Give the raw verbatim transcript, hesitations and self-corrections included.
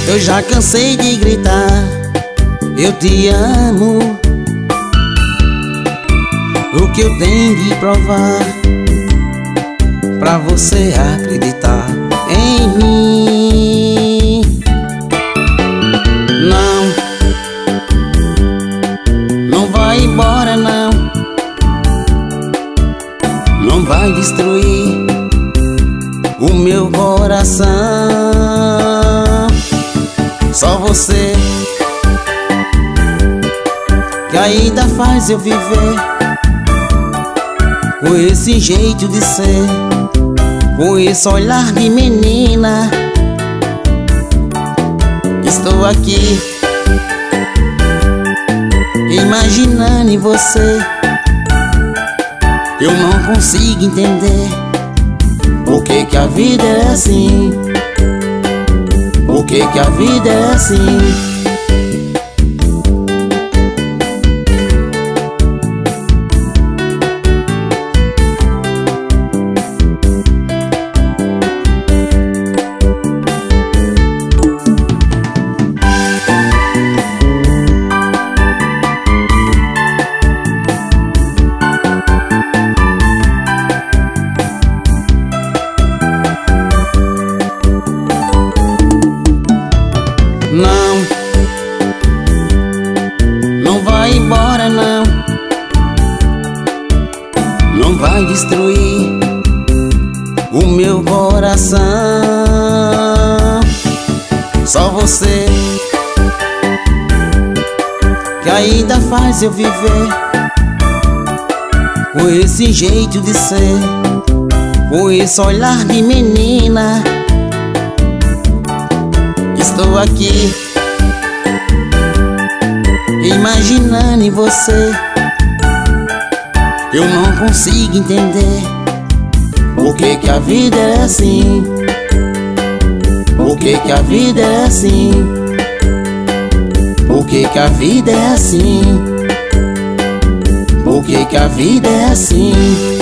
Eu já cansei de gritar, eu te amo. O que eu tenho de provar pra você acreditar em mim? Não, não vai embora não. Não vai destruir o meu coração. Só você que ainda faz eu viver com esse jeito de ser, com esse olhar de menina. Estou aqui imaginando em você. Eu não consigo entender por que que a vida é assim, por que que a vida é assim. Não, não vai embora não. Não vai destruir o meu coração. Só você que ainda faz eu viver com esse jeito de ser, com esse olhar de menina. Estou aqui imaginando em você. Eu não consigo entender por que que a vida é assim, por que que a vida é assim, por que que a vida é assim, por que que a vida é assim.